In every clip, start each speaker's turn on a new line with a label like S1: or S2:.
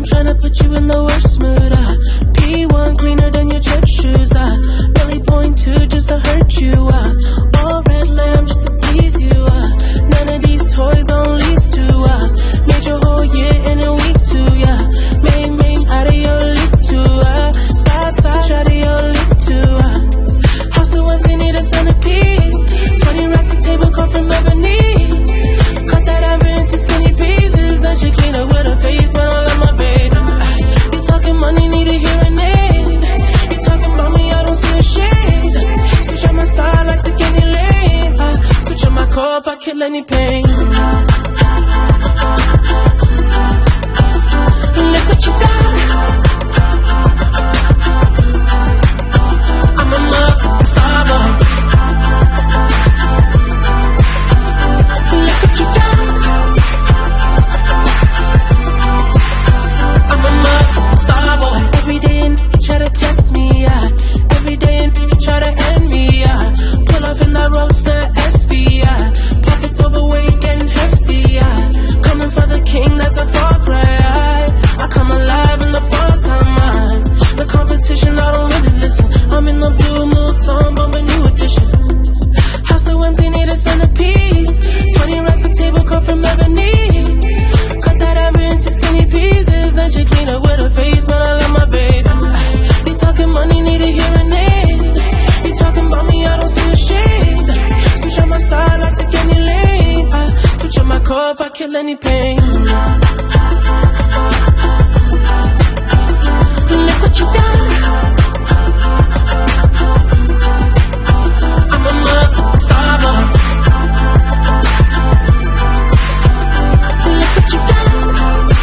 S1: I'm tryna put you in the worst mood. P1 cleaner than your church shoes. Really point to just to hurt you. All red lamb just to tease you. None of these toys on lease to. Made your whole year in a week too. Yeah, main out of your league too. Side out of your league too. House so empty, need a centerpiece. 20 racks a table come from ebony. Cut that ever into skinny pieces. Then she clean up with her face, but I love my baby. You talking money, need a hearing aid. You talking about me, I don't see a shade. Switch on my side, like to any lane. Switch on my core if I kill any pain. Look what you done. I'm a star boy. Look what you done. I'm a star boy. Every day try to test me, every day try to end me, pull off in that roadster SV, pockets overweight getting hefty, coming for the king, that's a far cry. I come alive in the fall time, the competition, I don't really listen. I'm in the blue moon song, bumping new edition. House so empty, need a centerpiece. 20 racks a table come from ebony. Cut that ever into skinny pieces. Then she clean up with her face, but I love my baby. You talking money, need a hearing aid. You talking about me, I don't see a shade. Switch on my side, I take any lane. Switch on my core if I kill any pain. Look what you done. I'm a star boy. Look what you done.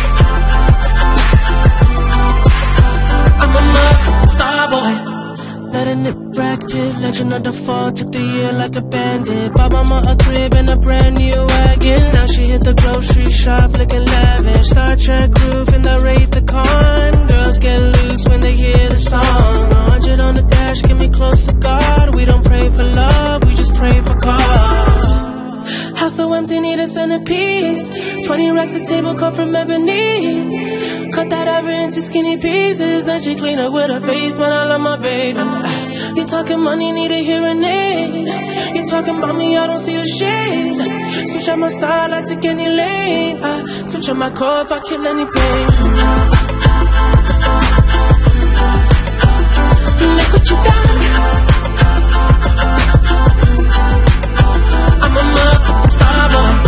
S1: I'm a star boy. Letting it bracket, legend of the fall. Took the year like a bandit. Bought mama a crib and a brand new wagon. Now she hit the grocery shop looking lavish. Star Trek roof in the Wraith the Con. Girls get loose when they hear the song. 100 on the dash, get me close to God. We don't pray for love, we just pray for cause. House so empty, need a centerpiece. 20 racks a table come from ebony. Cut that ever into skinny pieces. Then she clean up with her face, but I love my baby. You talking money, need a hearing aid. You talking about me, I don't see a shade. Switch on my side, I take any lane. Switch on my core if I kill any pain. Look what you done. I'm a star boy.